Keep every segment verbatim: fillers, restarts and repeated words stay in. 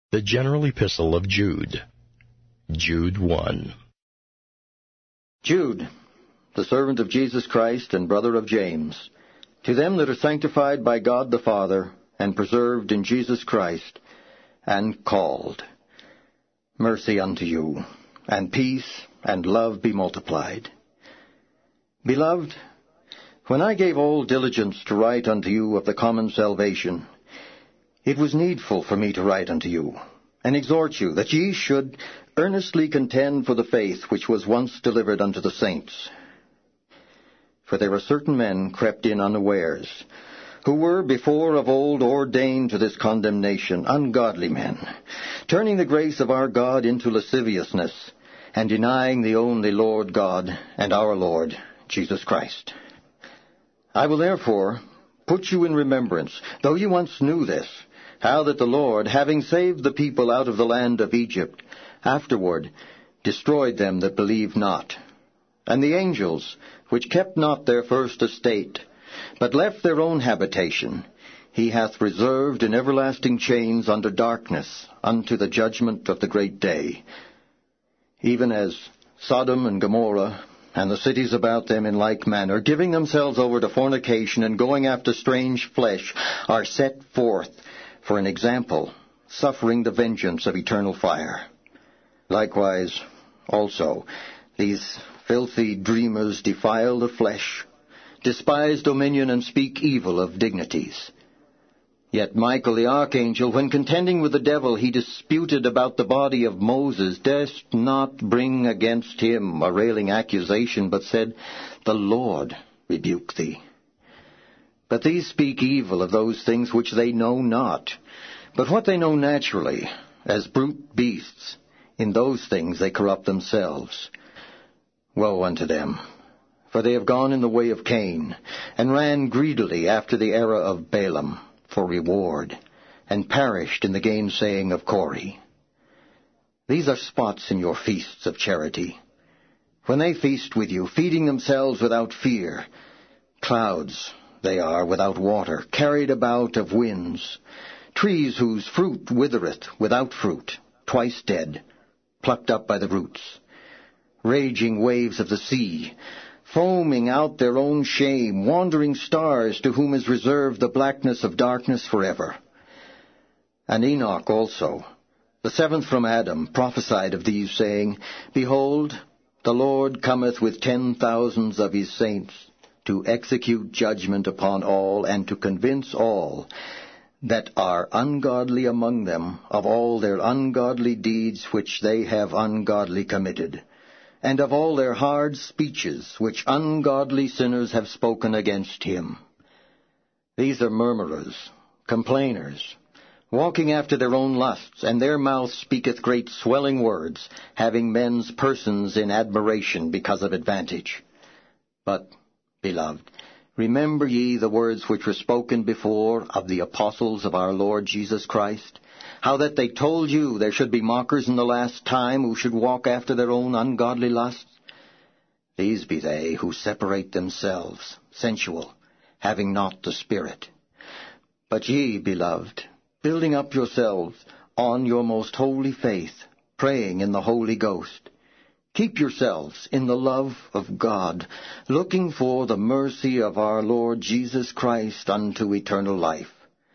The General Epistle of Jude. Jude one. Jude, the servant of Jesus Christ and brother of James, to them that are sanctified by God the Father, and preserved in Jesus Christ, and called, mercy unto you, and peace and love be multiplied. Beloved, when I gave all diligence to write unto you of the common salvation, it was needful for me to write unto you, and exhort you that ye should earnestly contend for the faith which was once delivered unto the saints. For there are certain men crept in unawares, who were before of old ordained to this condemnation, ungodly men, turning the grace of our God into lasciviousness, and denying the only Lord God and our Lord Jesus Christ. I will therefore put you in remembrance, though you once knew this, how that the Lord, having saved the people out of the land of Egypt, afterward destroyed them that believed not. And the angels, which kept not their first estate, but left their own habitation, he hath reserved in everlasting chains under darkness, unto the judgment of the great day. Even as Sodom and Gomorrah, and the cities about them in like manner, giving themselves over to fornication and going after strange flesh, are set forth for an example, suffering the vengeance of eternal fire. Likewise, also, these filthy dreamers defile the flesh, despise dominion, and speak evil of dignities. Yet Michael the archangel, when contending with the devil, he disputed about the body of Moses, durst not bring against him a railing accusation, but said, The Lord rebuke thee. But these speak evil of those things which they know not, but what they know naturally, as brute beasts, in those things they corrupt themselves. Woe unto them! For they have gone in the way of Cain, and ran greedily after the error of Balaam for reward, and perished in the gainsaying of Kore. These are spots in your feasts of charity, when they feast with you, feeding themselves without fear. Clouds they are without water, carried about of winds, trees whose fruit withereth without fruit, twice dead, plucked up by the roots, raging waves of the sea, foaming out their own shame, wandering stars to whom is reserved the blackness of darkness forever. And Enoch also, the seventh from Adam, prophesied of these, saying, Behold, the Lord cometh with ten thousands of his saints, to execute judgment upon all, and to convince all that are ungodly among them of all their ungodly deeds which they have ungodly committed, and of all their hard speeches which ungodly sinners have spoken against him. These are murmurers, complainers, walking after their own lusts, and their mouth speaketh great swelling words, having men's persons in admiration because of advantage. But, beloved, remember ye the words which were spoken before of the apostles of our Lord Jesus Christ, how that they told you there should be mockers in the last time, who should walk after their own ungodly lusts? These be they who separate themselves, sensual, having not the Spirit. But ye, beloved, building up yourselves on your most holy faith, praying in the Holy Ghost, keep yourselves in the love of God, looking for the mercy of our Lord Jesus Christ unto eternal life.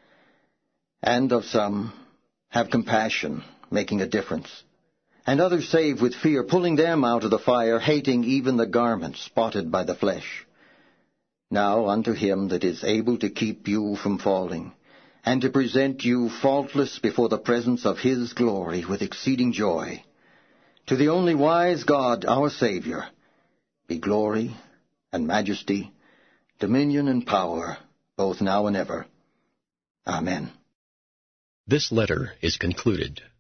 And of some have compassion, making a difference, and others save with fear, pulling them out of the fire, hating even the garment spotted by the flesh. Now unto him that is able to keep you from falling, and to present you faultless before the presence of his glory with exceeding joy, to the only wise God, our Savior, be glory and majesty, dominion and power, both now and ever. Amen. This letter is concluded.